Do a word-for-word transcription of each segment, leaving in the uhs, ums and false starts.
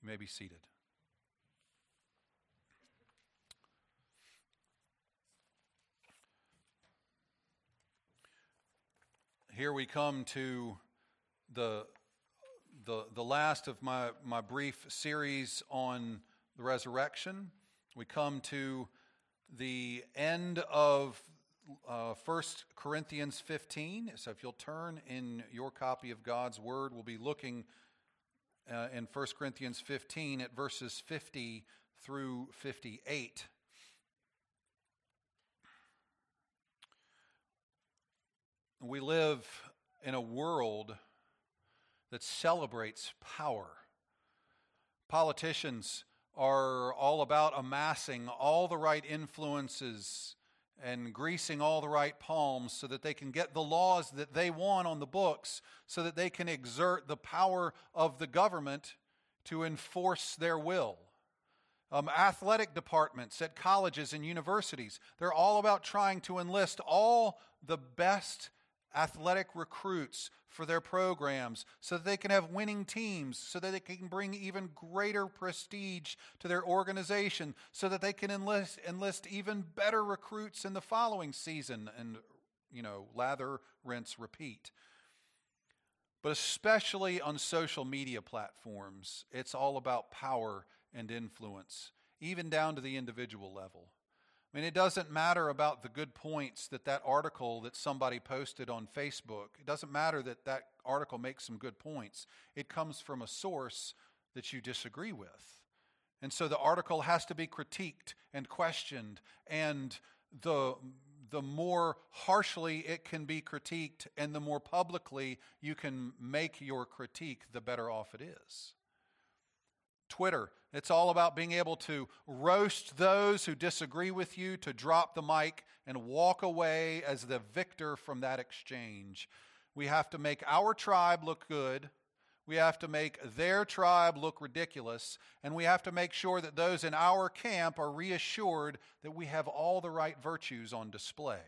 may be seated. Here we come to the the the last of my, my brief series on the resurrection. We come to the end of uh, First Corinthians fifteen. So if you'll turn in your copy of God's Word, we'll be looking uh, in First Corinthians fifteen at verses fifty through fifty-eight. We live in a world that celebrates power. Politicians are all about amassing all the right influences and greasing all the right palms so that they can get the laws that they want on the books, so that they can exert the power of the government to enforce their will. Um, athletic departments at colleges and universities, they're all about trying to enlist all the best athletic recruits for their programs so that they can have winning teams, so that they can bring even greater prestige to their organization, so that they can enlist enlist even better recruits in the following season and, you know, lather, rinse, repeat. But especially on social media platforms, it's all about power and influence, even down to the individual level. I mean, it doesn't matter about the good points that that article that somebody posted on Facebook. It doesn't matter that that article makes some good points. It comes from a source that you disagree with. And so the article has to be critiqued and questioned. And the, the more harshly it can be critiqued and the more publicly you can make your critique, the better off it is. Twitter, it's all about being able to roast those who disagree with you, to drop the mic and walk away as the victor from that exchange. We have to make our tribe look good. We have to make their tribe look ridiculous. And we have to make sure that those in our camp are reassured that we have all the right virtues on display.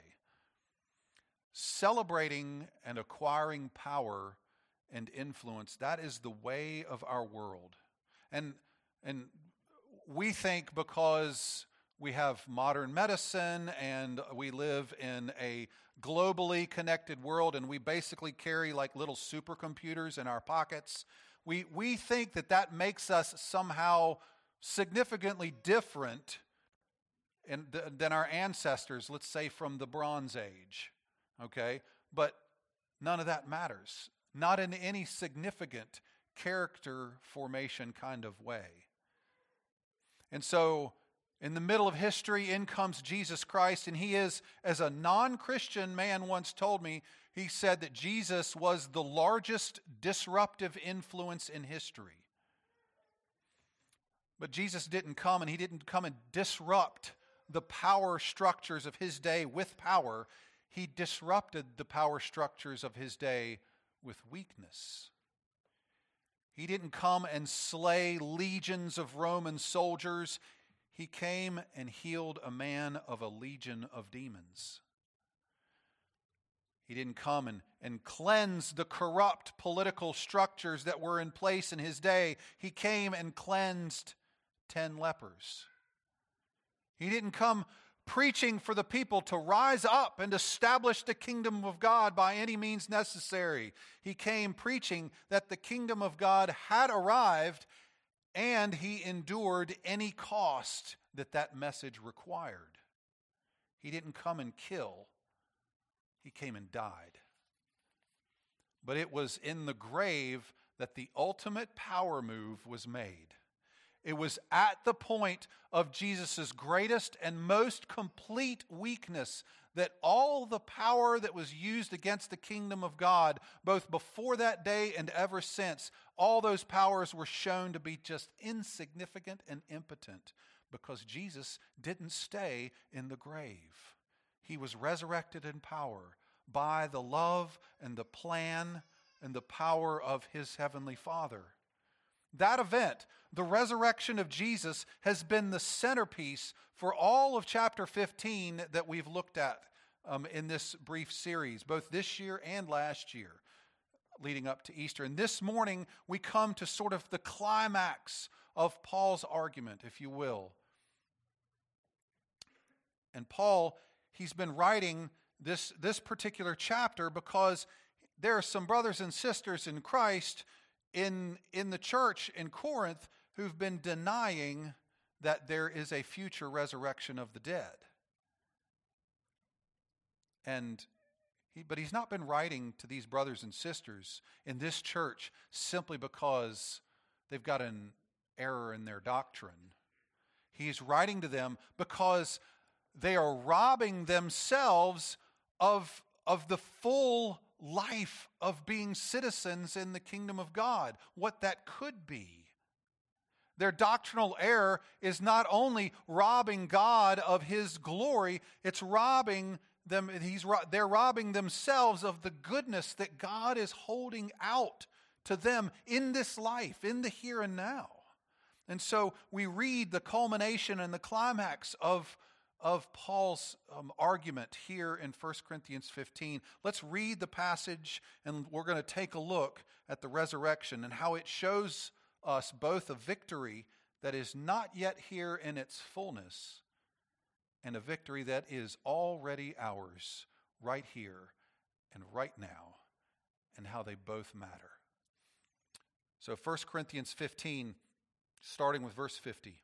Celebrating and acquiring power and influence, that is the way of our world. And and we think because we have modern medicine and we live in a globally connected world and we basically carry like little supercomputers in our pockets, we, we think that that makes us somehow significantly different in, than our ancestors, let's say from the Bronze Age, okay? But none of that matters, not in any significant character formation kind of way. And so in the middle of history, in comes Jesus Christ, and he is, as a non-Christian man once told me, he said that Jesus was the largest disruptive influence in history. But Jesus didn't come, and he didn't come and disrupt the power structures of his day with power. He disrupted the power structures of his day with weakness. He didn't come and slay legions of Roman soldiers. He came and healed a man of a legion of demons. He didn't come and, and cleanse the corrupt political structures that were in place in his day. He came and cleansed ten lepers. He didn't come preaching for the people to rise up and establish the kingdom of God by any means necessary. He came preaching that the kingdom of God had arrived, and he endured any cost that that message required. He didn't come and kill. He came and died. But it was in the grave that the ultimate power move was made. It was at the point of Jesus' greatest and most complete weakness that all the power that was used against the kingdom of God, both before that day and ever since, all those powers were shown to be just insignificant and impotent because Jesus didn't stay in the grave. He was resurrected in power by the love and the plan and the power of his heavenly Father. That event, the resurrection of Jesus, has been the centerpiece for all of chapter fifteen that we've looked at um, in this brief series, both this year and last year, leading up to Easter. And this morning, we come to sort of the climax of Paul's argument, if you will. And Paul, he's been writing this, this particular chapter because there are some brothers and sisters in Christ in, in the church in Corinth who've been denying that there is a future resurrection of the dead. And he, but he's not been writing to these brothers and sisters in this church simply because they've got an error in their doctrine. He's writing to them because they are robbing themselves of, of the full life of being citizens in the kingdom of God, what that could be. Their doctrinal error is not only robbing God of His glory, it's robbing them, he's, they're robbing themselves of the goodness that God is holding out to them in this life, in the here and now. And so we read the culmination and the climax of, of Paul's um, argument here in First Corinthians fifteen. Let's read the passage, and we're going to take a look at the resurrection and how it shows us both a victory that is not yet here in its fullness and a victory that is already ours right here and right now, and how they both matter. So First Corinthians fifteen, starting with verse fifty.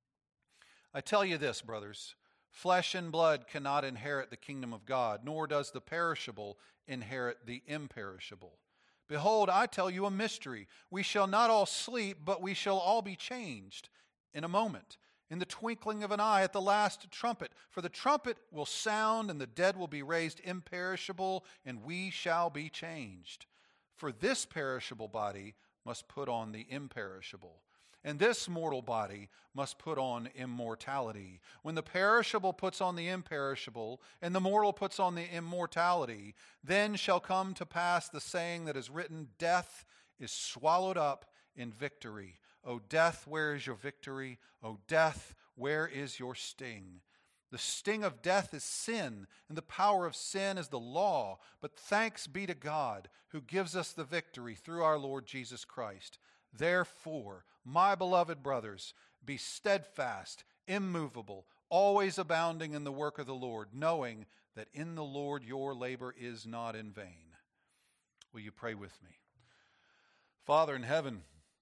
I tell you this, brothers, flesh and blood cannot inherit the kingdom of God, nor does the perishable inherit the imperishable. Behold, I tell you a mystery. We shall not all sleep, but we shall all be changed in a moment, in the twinkling of an eye, at the last trumpet. For the trumpet will sound, and the dead will be raised imperishable, and we shall be changed. For this perishable body must put on the imperishable, and this mortal body must put on immortality. When the perishable puts on the imperishable, and the mortal puts on the immortality, then shall come to pass the saying that is written, death is swallowed up in victory. O death, where is your victory? O death, where is your sting? The sting of death is sin, and the power of sin is the law. But thanks be to God, who gives us the victory through our Lord Jesus Christ. Therefore, my beloved brothers, be steadfast, immovable, always abounding in the work of the Lord, knowing that in the Lord your labor is not in vain. Will you pray with me? Father in heaven,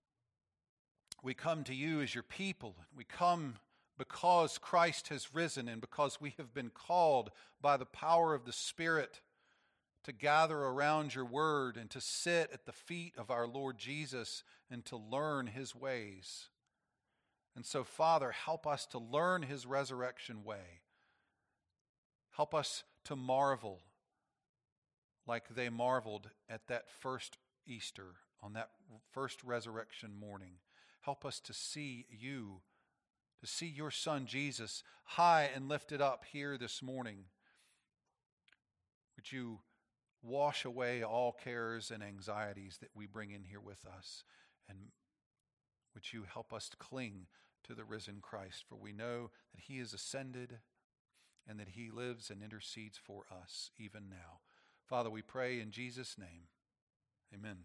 we come to you as your people. We come because Christ has risen and because we have been called by the power of the Spirit to gather around your word and to sit at the feet of our Lord Jesus and to learn his ways. And so, Father, help us to learn his resurrection way. Help us to marvel like they marveled at that first Easter, on that first resurrection morning. Help us to see you, to see your Son Jesus high and lifted up here this morning. Would you wash away all cares and anxieties that we bring in here with us, and would you help us to cling to the risen Christ, for we know that he is ascended and that he lives and intercedes for us even now. Father, we pray in Jesus' name. Amen.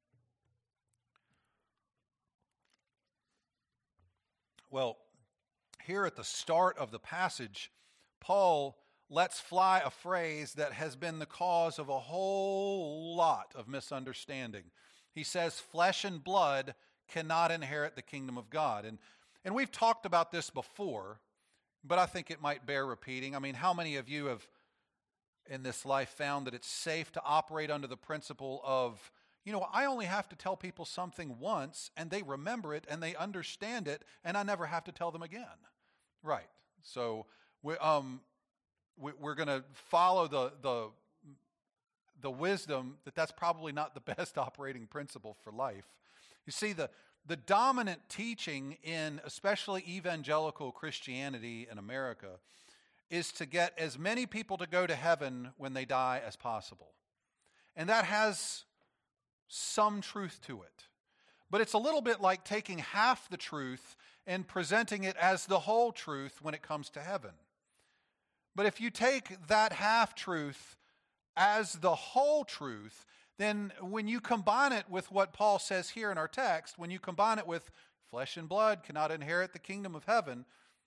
Well, here at the start of the passage, Paul lets fly a phrase that has been the cause of a whole lot of misunderstanding. He says, flesh and blood cannot inherit the kingdom of God. And, and we've talked about this before, but I think it might bear repeating. I mean, how many of you have in this life found that it's safe to operate under the principle of, you know, I only have to tell people something once and they remember it and they understand it and I never have to tell them again. Right. So we, um, we, we're going to follow the, the, the wisdom that that's probably not the best operating principle for life. You see, the, the dominant teaching in especially evangelical Christianity in America is to get as many people to go to heaven when they die as possible. And that has some truth to it. But it's a little bit like taking half the truth and presenting it as the whole truth when it comes to heaven. But if you take that half truth as the whole truth, then when you combine it with what Paul says here in our text, when you combine it with flesh and blood cannot inherit the kingdom of heaven,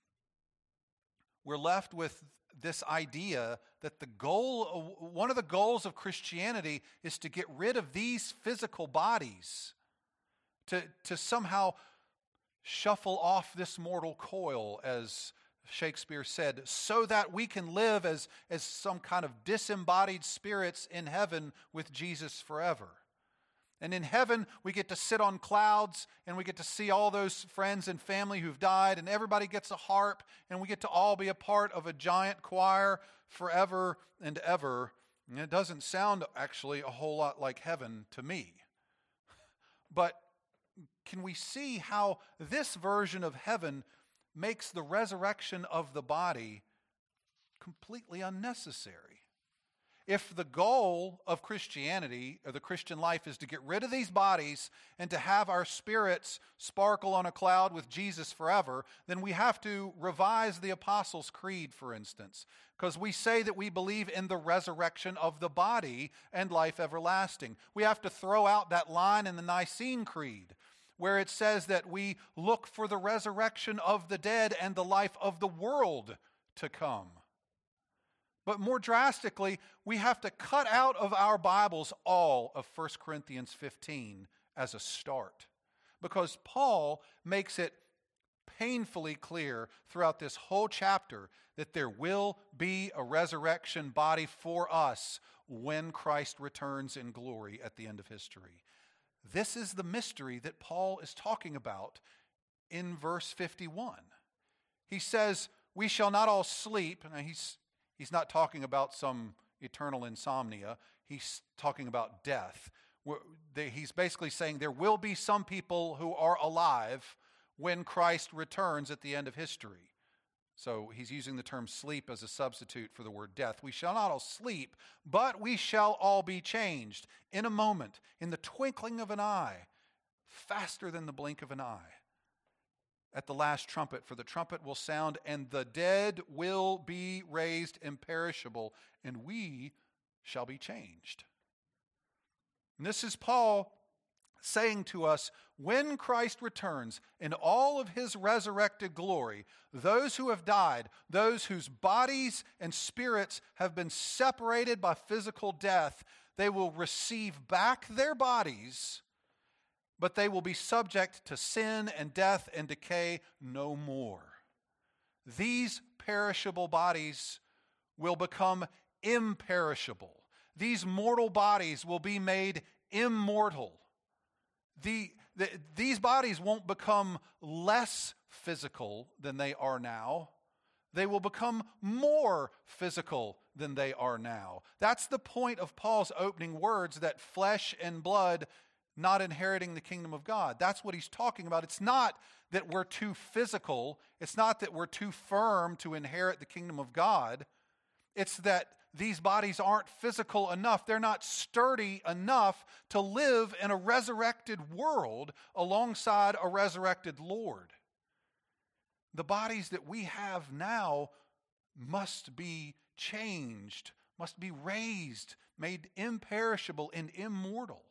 we're left with this idea that the goal, one of the goals of Christianity is to get rid of these physical bodies, to, to somehow shuffle off this mortal coil, as Shakespeare said, so that we can live as, as some kind of disembodied spirits in heaven with Jesus forever. And in heaven, we get to sit on clouds, and we get to see all those friends and family who've died, and everybody gets a harp, and we get to all be a part of a giant choir forever and ever. And it doesn't sound actually a whole lot like heaven to me. But can we see how this version of heaven makes the resurrection of the body completely unnecessary? If the goal of Christianity, or the Christian life, is to get rid of these bodies and to have our spirits sparkle on a cloud with Jesus forever, then we have to revise the Apostles' Creed, for instance, because we say that we believe in the resurrection of the body and life everlasting. We have to throw out that line in the Nicene Creed where it says that we look for the resurrection of the dead and the life of the world to come. But more drastically, we have to cut out of our Bibles all of First Corinthians fifteen as a start, because Paul makes it painfully clear throughout this whole chapter that there will be a resurrection body for us when Christ returns in glory at the end of history. This is the mystery that Paul is talking about in verse fifty-one. He says, we shall not all sleep. Now he's He's not talking about some eternal insomnia. He's talking about death. He's basically saying there will be some people who are alive when Christ returns at the end of history. So he's using the term sleep as a substitute for the word death. We shall not all sleep, but we shall all be changed in a moment, in the twinkling of an eye, faster than the blink of an eye. At the last trumpet, for the trumpet will sound, and the dead will be raised imperishable, and we shall be changed. And this is Paul saying to us, when Christ returns in all of his resurrected glory, those who have died, those whose bodies and spirits have been separated by physical death, they will receive back their bodies, but they will be subject to sin and death and decay no more. These perishable bodies will become imperishable. These mortal bodies will be made immortal. The, the, these bodies won't become less physical than they are now. They will become more physical than they are now. That's the point of Paul's opening words, that flesh and blood not inheriting the kingdom of God. That's what he's talking about. It's not that we're too physical. It's not that we're too firm to inherit the kingdom of God. It's that these bodies aren't physical enough. They're not sturdy enough to live in a resurrected world alongside a resurrected Lord. The bodies that we have now must be changed, must be raised, made imperishable and immortal.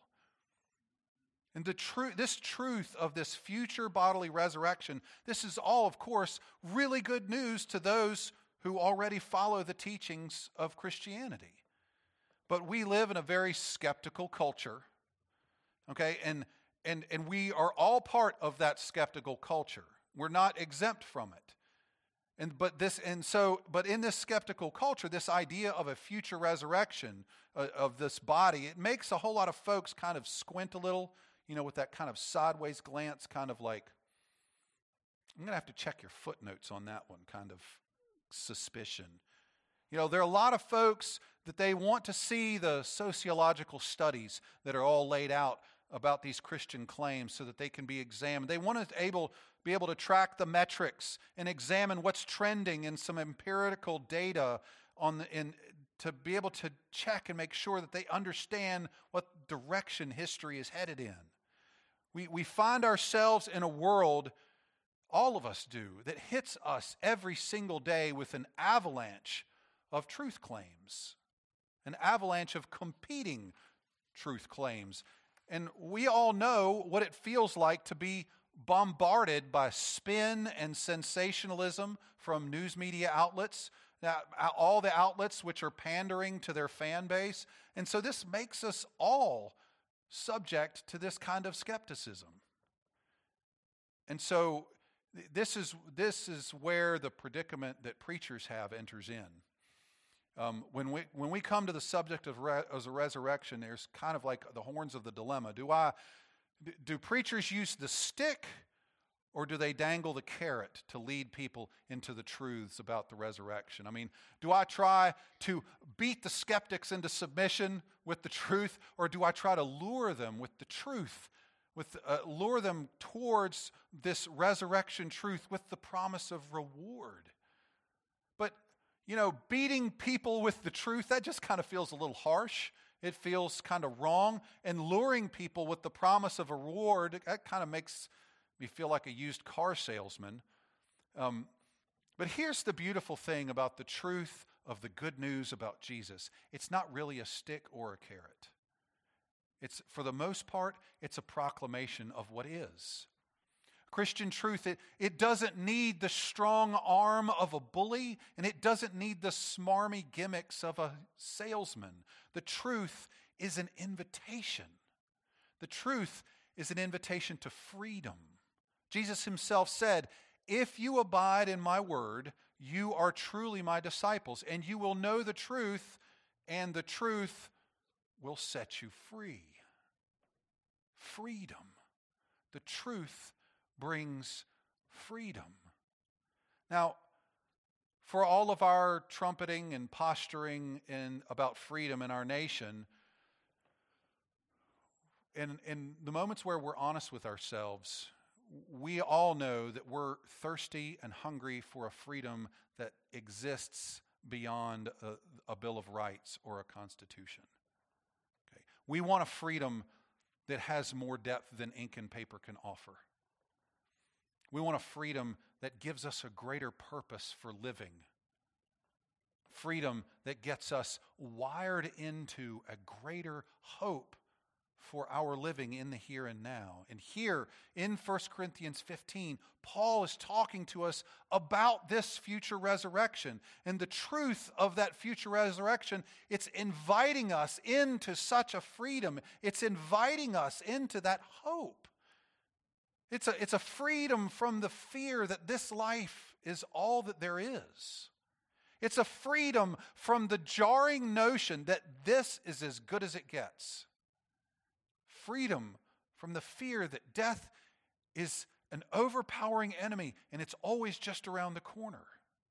And the tru- this truth of this future bodily resurrection, this is all, of course, really good news to those who already follow the teachings of Christianity. But we live in a very skeptical culture, okay? And, and, and we are all part of that skeptical culture. We're not exempt from it. And but this and so but in this skeptical culture, this idea of a future resurrection uh, of this body, it makes a whole lot of folks kind of squint a little, you know, with that kind of sideways glance, kind of like, I'm going to have to check your footnotes on that one, kind of suspicion. You know, there are a lot of folks that they want to see the sociological studies that are all laid out about these Christian claims so that they can be examined. They want to able, be able to track the metrics and examine what's trending in some empirical data on the, in, to be able to check and make sure that they understand what direction history is headed in. We, we find ourselves in a world, all of us do, that hits us every single day with an avalanche of truth claims, an avalanche of competing truth claims. And we all know what it feels like to be bombarded by spin and sensationalism from news media outlets, now, all the outlets which are pandering to their fan base. And so this makes us all subject to this kind of skepticism. And so this is, this is where the predicament that preachers have enters in. Um, when we when we come to the subject of re, as a resurrection, there's kind of like the horns of the dilemma. Do I do preachers use the stick, or do they dangle the carrot to lead people into the truths about the resurrection? I mean, do I try to beat the skeptics into submission with the truth, or do I try to lure them with the truth, with uh, lure them towards this resurrection truth with the promise of reward? But you know, beating people with the truth, that just kind of feels a little harsh. It feels kind of wrong. And luring people with the promise of a reward, that kind of makes me feel like a used car salesman. Um, but here's the beautiful thing about the truth of the good news about Jesus. It's not really a stick or a carrot. It's, for the most part, it's a proclamation of what is. Christian truth, it, it doesn't need the strong arm of a bully, and it doesn't need the smarmy gimmicks of a salesman. The truth is an invitation. The truth is an invitation to freedom. Jesus himself said, "If you abide in my word, you are truly my disciples, and you will know the truth, and the truth will set you free." Freedom. The truth brings freedom. Now, for all of our trumpeting and posturing in, about freedom in our nation, in, in the moments where we're honest with ourselves, we all know that we're thirsty and hungry for a freedom that exists beyond a, a Bill of Rights or a Constitution. Okay. We want a freedom that has more depth than ink and paper can offer. We want a freedom that gives us a greater purpose for living. Freedom that gets us wired into a greater hope for our living in the here and now. And here in First Corinthians fifteen, Paul is talking to us about this future resurrection. And the truth of that future resurrection, it's inviting us into such a freedom. It's inviting us into that hope. It's a, it's a freedom from the fear that this life is all that there is. It's a freedom from the jarring notion that this is as good as it gets. Freedom from the fear that death is an overpowering enemy and it's always just around the corner.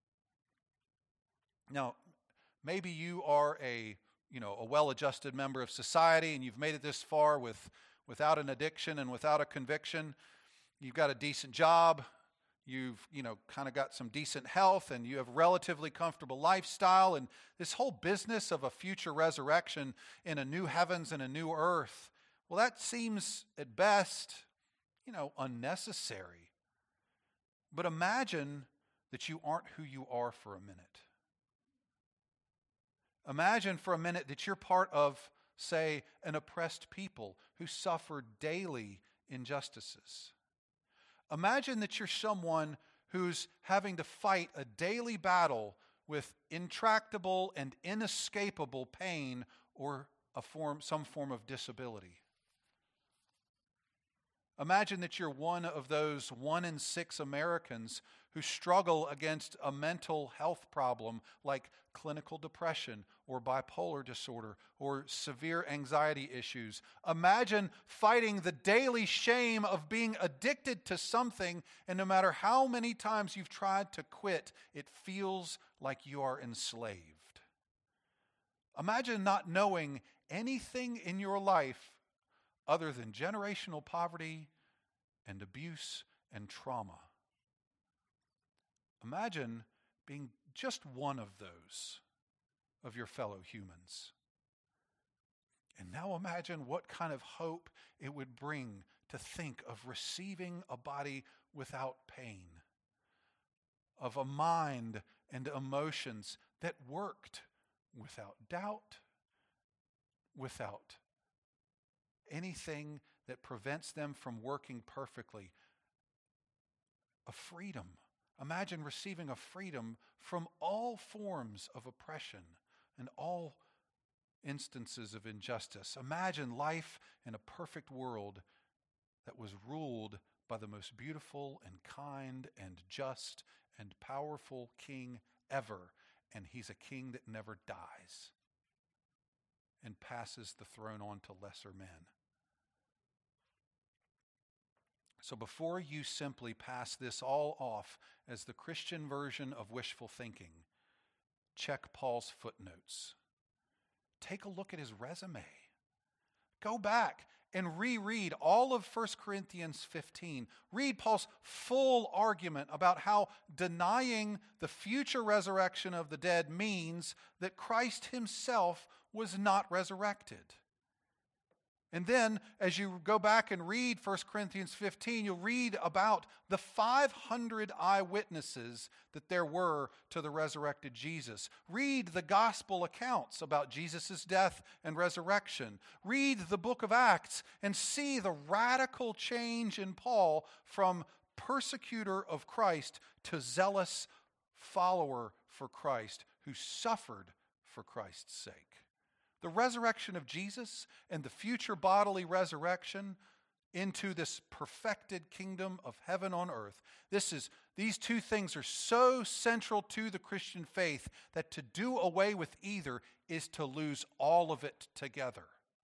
Now, maybe you are a, you know, a well-adjusted member of society and you've made it this far with, without an addiction and without a conviction. You've got a decent job, you've, you know, kind of got some decent health, and you have a relatively comfortable lifestyle, and this whole business of a future resurrection in a new heavens and a new earth, well, that seems at best, you know, unnecessary. But imagine that you aren't who you are for a minute. Imagine for a minute that you're part of, say, an oppressed people who suffer daily injustices. Imagine that you're someone who's having to fight a daily battle with intractable and inescapable pain or a form, some form of disability. Imagine that you're one of those one in six Americans who struggle against a mental health problem like clinical depression or bipolar disorder or severe anxiety issues. Imagine fighting the daily shame of being addicted to something, and no matter how many times you've tried to quit, it feels like you are enslaved. Imagine not knowing anything in your life other than generational poverty and abuse and trauma. Imagine being just one of those of your fellow humans. And now imagine what kind of hope it would bring to think of receiving a body without pain, of a mind and emotions that worked without doubt, without anything that prevents them from working perfectly. a freedom. Imagine receiving a freedom from all forms of oppression and all instances of injustice. Imagine life in a perfect world that was ruled by the most beautiful and kind and just and powerful king ever. And he's a king that never dies and passes the throne on to lesser men. So before you simply pass this all off as the Christian version of wishful thinking, check Paul's footnotes. Take a look at his resume. Go back and reread all of First Corinthians fifteen. Read Paul's full argument about how denying the future resurrection of the dead means that Christ himself was not resurrected. And then, as you go back and read First Corinthians fifteen, you'll read about the five hundred eyewitnesses that there were to the resurrected Jesus. Read the gospel accounts about Jesus' death and resurrection. Read the book of Acts and see the radical change in Paul from persecutor of Christ to zealous follower for Christ who suffered for Christ's sake. The resurrection of Jesus and the future bodily resurrection into this perfected kingdom of heaven on earth. This is, these two things are so central to the Christian faith that to do away with either is to lose all of it together.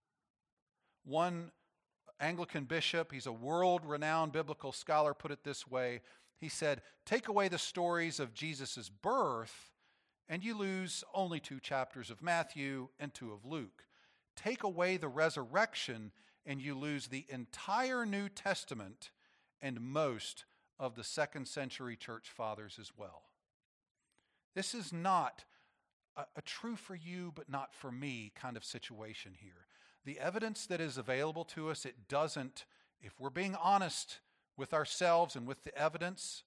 One Anglican bishop, he's a world-renowned biblical scholar, put it this way. He said, take away the stories of Jesus' birth, and you lose only two chapters of Matthew and two of Luke. Take away the resurrection, and you lose the entire New Testament and most of the second century church fathers as well. This is not a, a true for you but not for me kind of situation here. The evidence that is available to us, it doesn't, if we're being honest with ourselves and with the evidence,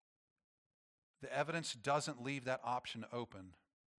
the evidence doesn't leave that option open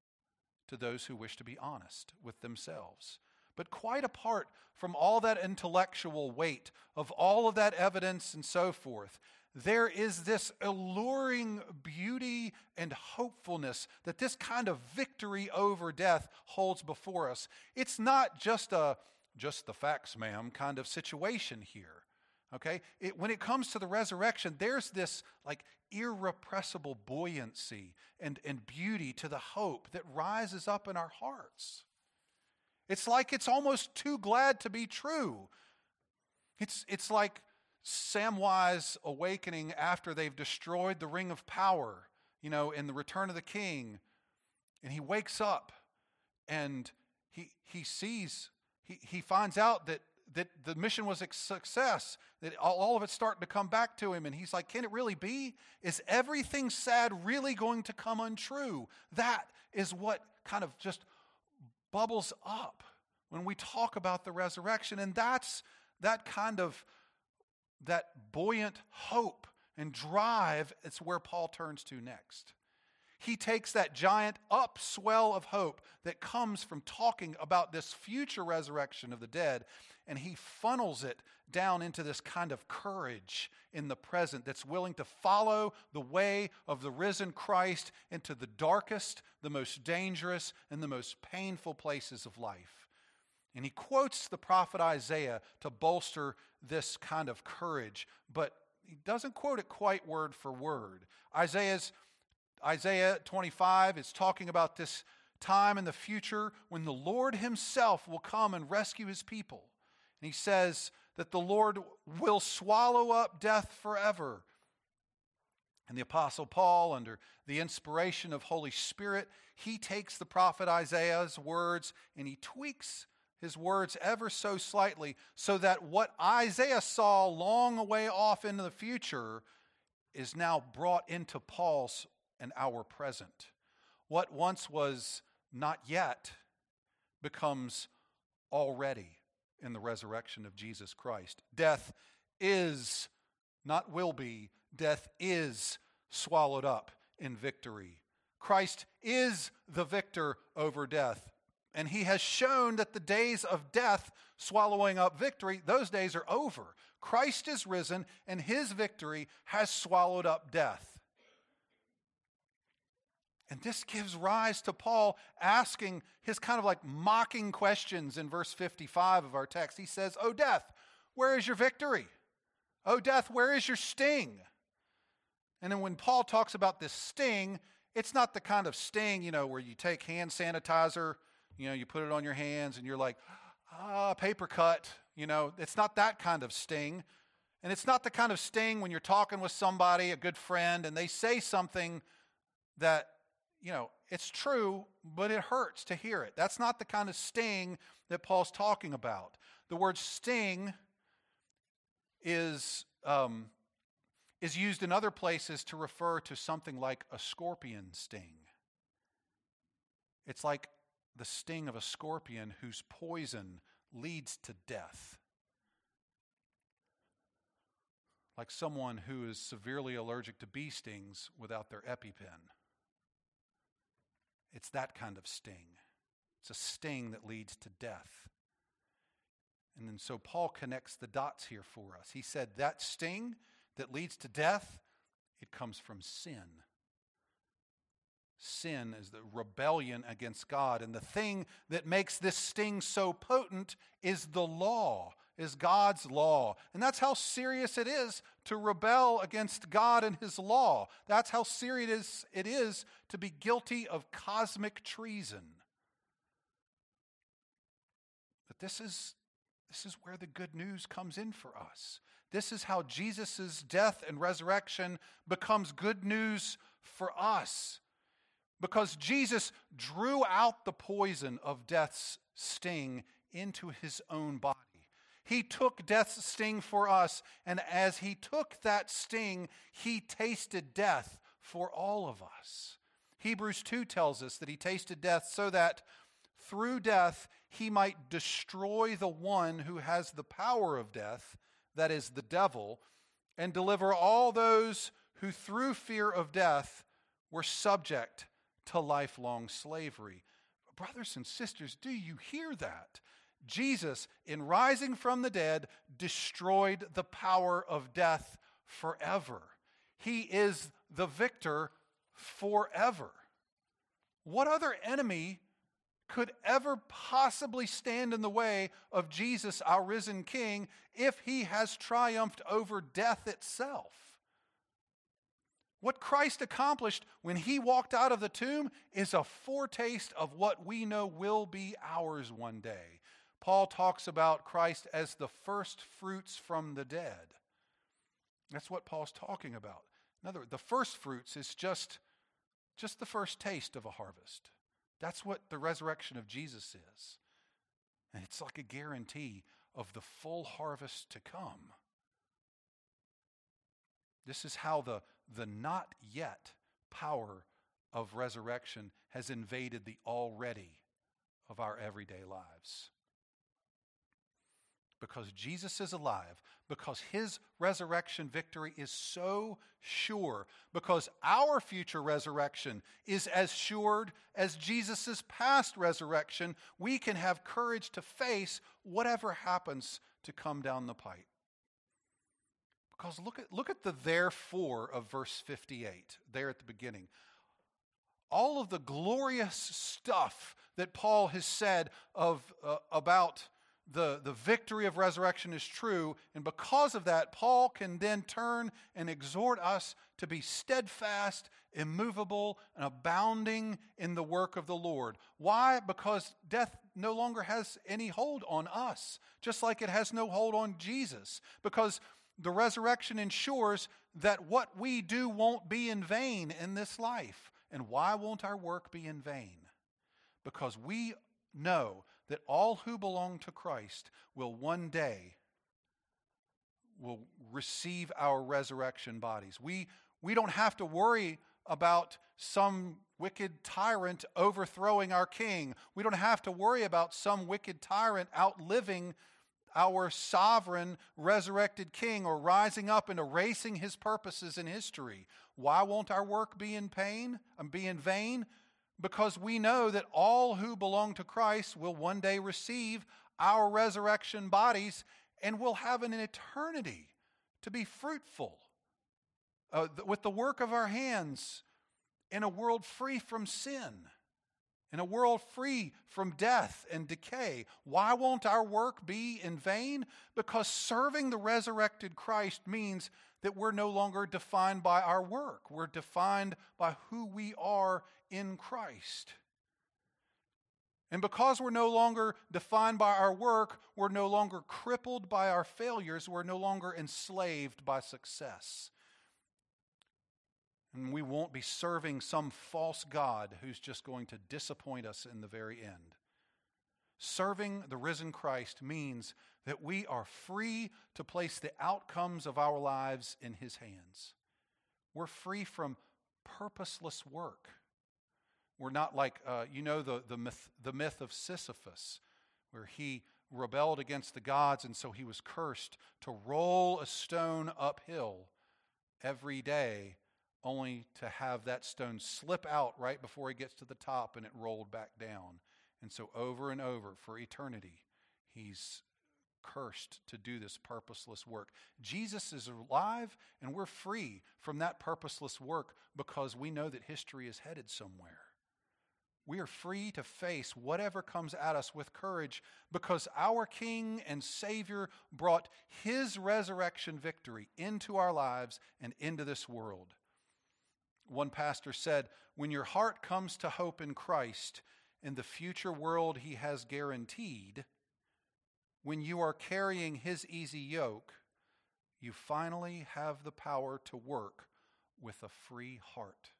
to those who wish to be honest with themselves. But quite apart from all that intellectual weight of all of that evidence and so forth, there is this alluring beauty and hopefulness that this kind of victory over death holds before us. It's not just a, just the facts, ma'am, kind of situation here. Okay? It, when it comes to the resurrection, there's this like irrepressible buoyancy and, and beauty to the hope that rises up in our hearts. It's like it's almost too glad to be true. It's, it's like Samwise awakening after they've destroyed the Ring of Power, you know, in the Return of the King. And he wakes up and he, he sees, he, he finds out that that the mission was a success, that all of it's starting to come back to him. And he's like, can it really be? Is everything sad really going to come untrue? That is what kind of just bubbles up when we talk about the resurrection. And that's that kind of, that buoyant hope and drive, it's where Paul turns to next. He takes that giant upswell of hope that comes from talking about this future resurrection of the dead, and he funnels it down into this kind of courage in the present that's willing to follow the way of the risen Christ into the darkest, the most dangerous, and the most painful places of life. And he quotes the prophet Isaiah to bolster this kind of courage, but he doesn't quote it quite word for word. Isaiah's Isaiah twenty-five is talking about this time in the future when the Lord himself will come and rescue his people. And he says that the Lord will swallow up death forever. And the Apostle Paul, under the inspiration of Holy Spirit, he takes the prophet Isaiah's words and he tweaks his words ever so slightly so that what Isaiah saw long away off into the future is now brought into Paul's and our present. What once was not yet becomes already in the resurrection of Jesus Christ. Death is, not will be, death is swallowed up in victory. Christ is the victor over death. And he has shown that the days of death swallowing up victory, those days are over. Christ is risen, and his victory has swallowed up death. And this gives rise to Paul asking his kind of like mocking questions in verse fifty-five of our text. He says, "O death, where is your victory? O death, where is your sting?" And then when Paul talks about this sting, it's not the kind of sting, you know, where you take hand sanitizer, you know, you put it on your hands and you're like, ah, paper cut. You know, it's not that kind of sting. And it's not the kind of sting when you're talking with somebody, a good friend, and they say something that, you know, it's true, but it hurts to hear it. That's not the kind of sting that Paul's talking about. The word sting is um, is used in other places to refer to something like a scorpion sting. It's like the sting of a scorpion whose poison leads to death. Like someone who is severely allergic to bee stings without their EpiPen. It's that kind of sting. It's a sting that leads to death. And then so Paul connects the dots here for us. He said that sting that leads to death, it comes from sin. Sin is the rebellion against God. And the thing that makes this sting so potent is the law, is God's law. And that's how serious it is to rebel against God and his law. That's how serious it is to be guilty of cosmic treason. But this is, this is where the good news comes in for us. This is how Jesus' death and resurrection becomes good news for us. Because Jesus drew out the poison of death's sting into his own body. He took death's sting for us, and as he took that sting, he tasted death for all of us. Hebrews two tells us that he tasted death so that through death he might destroy the one who has the power of death, that is the devil, and deliver all those who through fear of death were subject to lifelong slavery. Brothers and sisters, do you hear that? Jesus, in rising from the dead, destroyed the power of death forever. He is the victor forever. What other enemy could ever possibly stand in the way of Jesus, our risen King, if he has triumphed over death itself? What Christ accomplished when he walked out of the tomb is a foretaste of what we know will be ours one day. Paul talks about Christ as the first fruits from the dead. That's what Paul's talking about. In other words, the first fruits is just, just the first taste of a harvest. That's what the resurrection of Jesus is. And it's like a guarantee of the full harvest to come. This is how the, the not yet power of resurrection has invaded the already of our everyday lives. Because Jesus is alive, because his resurrection victory is so sure, because our future resurrection is as sure as Jesus' past resurrection, we can have courage to face whatever happens to come down the pipe. Because look at, look at the therefore of verse fifty-eight, there at the beginning. All of the glorious stuff that Paul has said of uh, about The, the victory of resurrection is true, and because of that, Paul can then turn and exhort us to be steadfast, immovable, and abounding in the work of the Lord. Why? Because death no longer has any hold on us, just like it has no hold on Jesus. Because the resurrection ensures that what we do won't be in vain in this life. And why won't our work be in vain? Because we know that all who belong to Christ will one day will receive our resurrection bodies. We, we don't have to worry about some wicked tyrant overthrowing our king. We don't have to worry about some wicked tyrant outliving our sovereign resurrected king or rising up and erasing his purposes in history. Why won't our work be in pain and be in vain? because we know that all who belong to Christ will one day receive our resurrection bodies and will have an eternity to be fruitful uh, with the work of our hands in a world free from sin, in a world free from death and decay. Why won't our work be in vain? Because serving the resurrected Christ means that we're no longer defined by our work. We're defined by who we are in Christ. And because we're no longer defined by our work, we're no longer crippled by our failures, we're no longer enslaved by success. And we won't be serving some false god who's just going to disappoint us in the very end. Serving the risen Christ means that we are free to place the outcomes of our lives in His hands. We're free from purposeless work. We're not like, uh, you know, the, the, myth, the myth of Sisyphus, where he rebelled against the gods, and so he was cursed to roll a stone uphill every day, only to have that stone slip out right before he gets to the top and it rolled back down. And so over and over for eternity, he's cursed to do this purposeless work. Jesus is alive, and we're free from that purposeless work because we know that history is headed somewhere. We are free to face whatever comes at us with courage because our King and Savior brought His resurrection victory into our lives and into this world. One pastor said, when your heart comes to hope in Christ and the future world He has guaranteed, when you are carrying His easy yoke, you finally have the power to work with a free heart.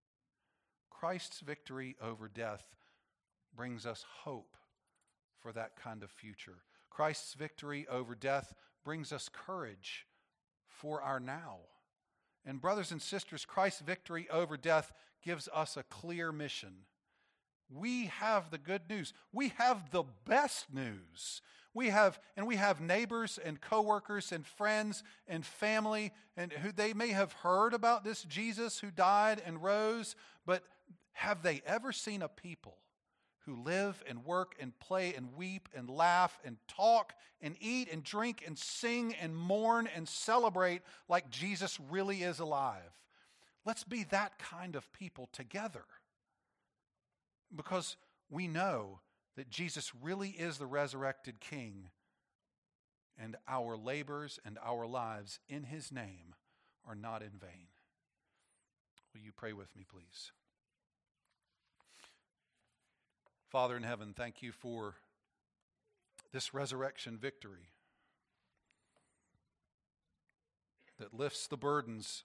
Christ's victory over death brings us hope for that kind of future. Christ's victory over death brings us courage for our now. And brothers and sisters, Christ's victory over death gives us a clear mission. We have the good news. We have the best news. We have, and we have neighbors and coworkers and friends and family, and who they may have heard about this Jesus who died and rose, but have they ever seen a people who live and work and play and weep and laugh and talk and eat and drink and sing and mourn and celebrate like Jesus really is alive? Let's be that kind of people together, because we know that Jesus really is the resurrected King, and our labors and our lives in His name are not in vain. Will you pray with me, please? Father in heaven, thank you for this resurrection victory that lifts the burdens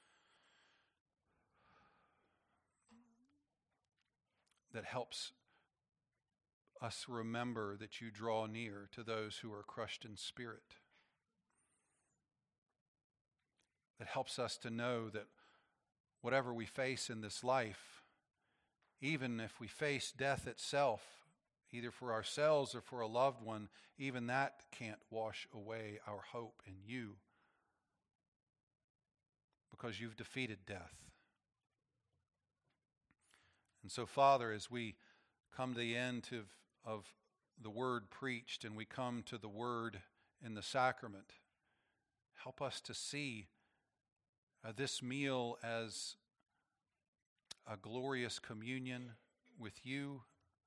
that helps us remember that you draw near to those who are crushed in spirit. That helps us to know that whatever we face in this life, even if we face death itself, either for ourselves or for a loved one, even that can't wash away our hope in you, because you've defeated death. And so, Father, as we come to the end of, of the word preached and we come to the word in the sacrament, help us to see uh, this meal as a glorious communion with you,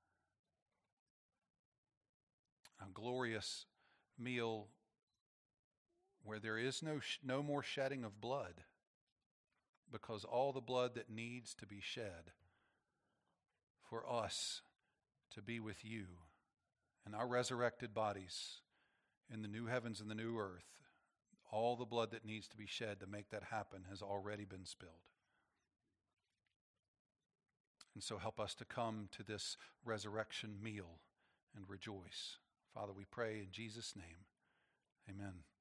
a glorious meal where there is no no more shedding of blood, because all the blood that needs to be shed for us to be with you and our resurrected bodies in the new heavens and the new earth, all the blood that needs to be shed to make that happen has already been spilled. And so help us to come to this resurrection meal and rejoice. Father, we pray in Jesus' name. Amen.